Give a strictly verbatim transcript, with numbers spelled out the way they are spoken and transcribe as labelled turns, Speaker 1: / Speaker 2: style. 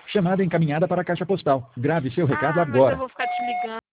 Speaker 1: Chamada encaminhada para a caixa postal. Grave seu recado
Speaker 2: Ah, mas
Speaker 1: agora.
Speaker 2: eu vou ficar te ligando.